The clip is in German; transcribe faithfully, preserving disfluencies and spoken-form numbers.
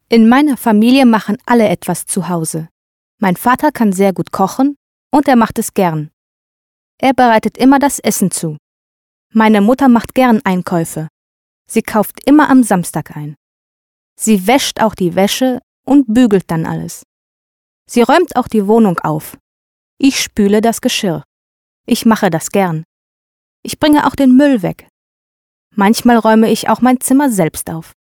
In meiner Familie machen alle etwas zu Hause. Mein Vater kann sehr gut kochen und er macht es gern. Er bereitet immer das Essen zu. Meine Mutter macht gern Einkäufe. Sie kauft immer am Samstag ein. Sie wäscht auch die Wäsche und bügelt dann alles. Sie räumt auch die Wohnung auf. Ich spüle das Geschirr. Ich mache das gern. Ich bringe auch den Müll weg. Manchmal räume ich auch mein Zimmer selbst auf.